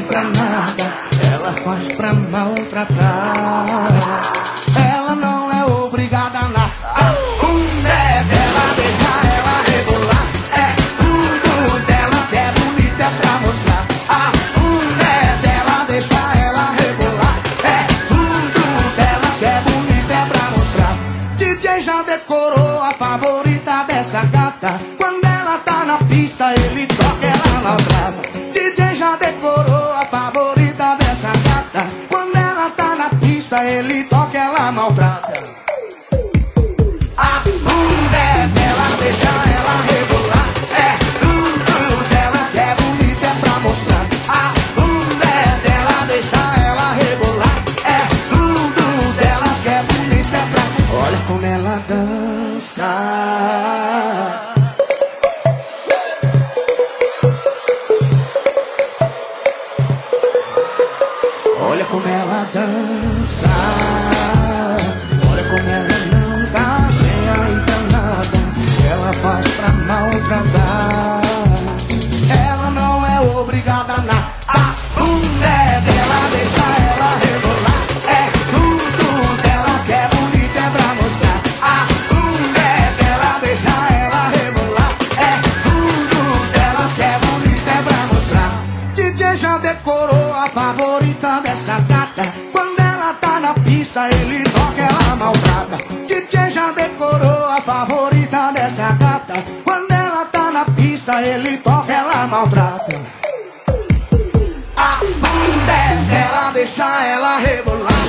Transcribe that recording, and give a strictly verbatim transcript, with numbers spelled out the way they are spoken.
pra nada, ela faz pra maltratar. Ela não é obrigada a nada. A mulher dela deixa ela rebolar. É tudo dela que é bonita, é pra mostrar. A mulher dela deixa ela rebolar. É tudo dela que é bonita, é pra mostrar. D J já decorou a favorita dessa gata. Quando ela tá na pista, ele toca, ela maltrata. D J já decorou a favorita dessa gata. Quando ela tá na pista, ele toca, ela maltrata. A mulher dela deixa ela rebolar. É tudo dela que é bonita, é pra mostrar. A mulher dela deixa ela rebolar. É tudo dela que é bonita, é pra... Olha como ela dança. Olha como ela dança. Olha como ela não tá nem aí pra nada. Ela faz pra maltratar. Ela não é obrigada a nada. A mulher dela deixa ela rebolar. É tudo dela que é bonita, é pra mostrar. A mulher dela deixa ela rebolar. É tudo dela que é bonita, é pra mostrar. D J já decorou a favorita dessa gata. Quando ela tá na pista, ele toca, ela maltrata. D J já decorou a favorita dessa gata. Quando ela tá na pista, ele toca, ela maltrata. A mulher dela deixa ela rebolar.